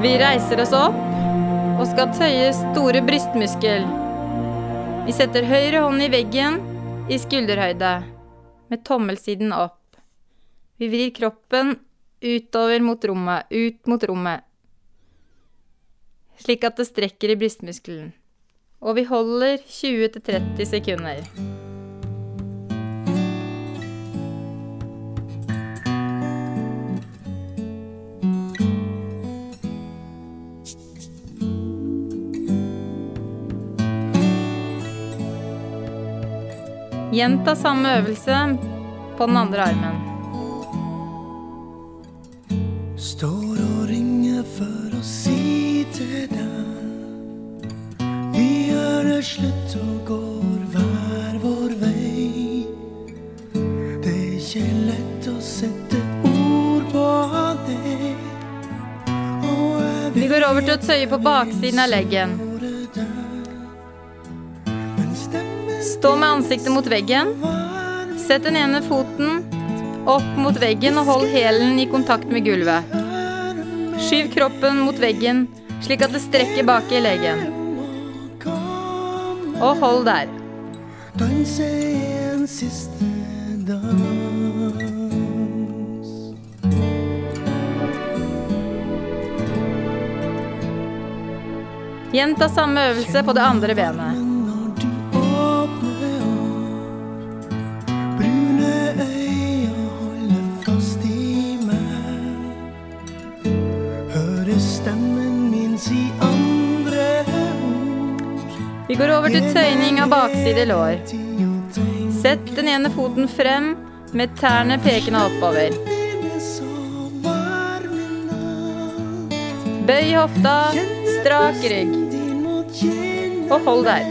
Vi reiser oss opp og skal tøye store brystmuskel. Vi setter høyre hånd i veggen i skulderhøyde, med tommelsiden opp. Vi vrir kroppen utover mot rommet, ut mot rommet, slik at det strekker i brystmuskelen. Og vi holder 20-30 sekunder. Gjenta samme øvelse på den andre armen. Står og ringer for å si til deg vi gjør det slutt og går hver vår vei. Det er ikke lett å sette ord på det. Vi går over til å tøye på baksiden av leggen. Stå med ansiktet mot veggen. Sett den ene foten opp mot veggen og hold hælen i kontakt med gulvet. Skyv kroppen mot veggen slik at det strekker bak i leggen. Og hold der. Danse en siste dans. Gjenta samme øvelse på det andre benet. Vi går over til tøyning av bakside lår. Sett den ene foten frem med tærne pekende oppover. Bøy hofta, strak rygg. Og hold der.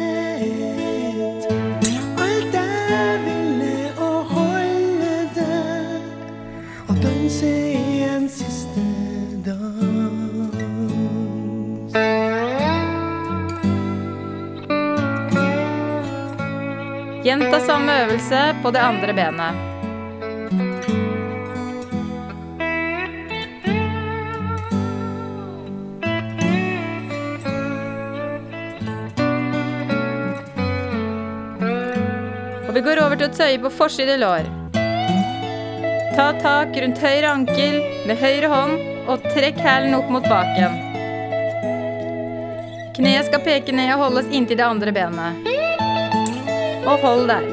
Alt jeg ville å holde deg, og danse en siste dans. Gjenta samme øvelse på det andre benet. Og vi går over til å tøye på forside lår. Ta tak rundt høyre ankel med høyre hånd og trekk hælen opp mot baken. Kneet skal peke ned og holdes inntil det andre benet. Og hold der.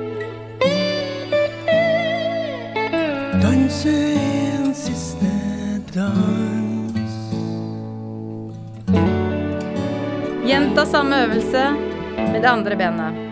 Danse en siste dans. Gjenta samme øvelse med det andre benet.